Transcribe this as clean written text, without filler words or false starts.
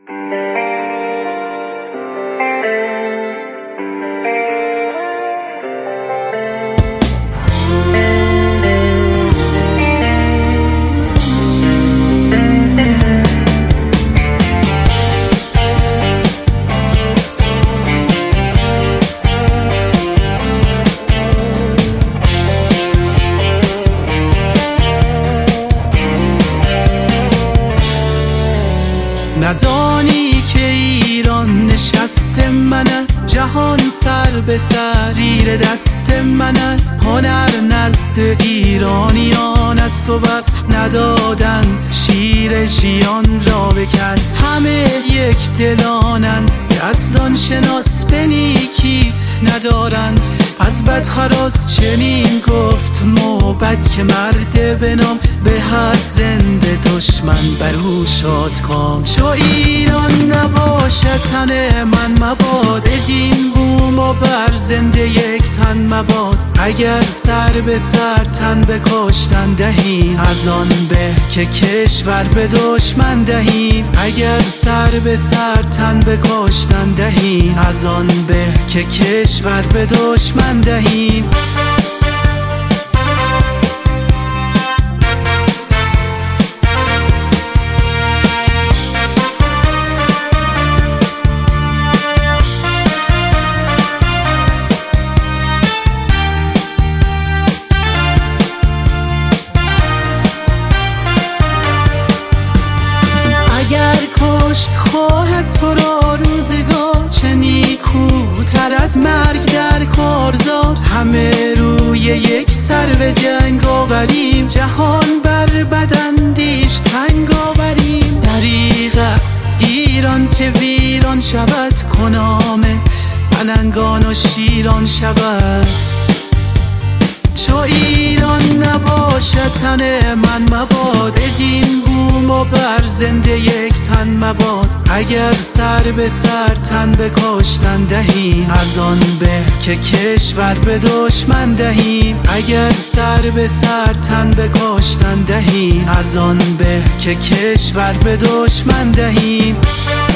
ندانی که ایران نشست من است، جهان سر به سر زیر دست من است. هنر نزد ایرانیان است و بس، ندادن شیر ژیان را به کس. همه یک دلانند یزدان شناس، به نیکی ندارند از بد خراس. چنین گفت موبد که مرد به نام، به از زنده دشمن بر او شادکام. چو ایران نباشد تن من مباد، بدین بوم و بر زنده یک تن مباد. اگر سر به سر تن به کشتن دهیم، از آن به که کشور به دشمن دهیم. اگر سر به سر تن به کشتن دهیم، از آن به که کشور به دشمن دهیم. اگر کشت خواهد تو را روزگار، چه نیکوتر از مرگ در کارزار. همه روی یک سر به جنگ آوریم، جهان بر بداندیش تنگ آوریم. دریغ است ایران که ویران شود، کنامه پلنگان و شیران شود. چو ایران نباشد تن من مباد، بدین بوم و بر زنده یک تن مباد. اگر سر به سر تن به کشتن دهیم، از آن به که کشور به دشمن دهیم. اگر سر به سر تن به کشتن دهیم، از آن به که کشور به دشمن دهیم.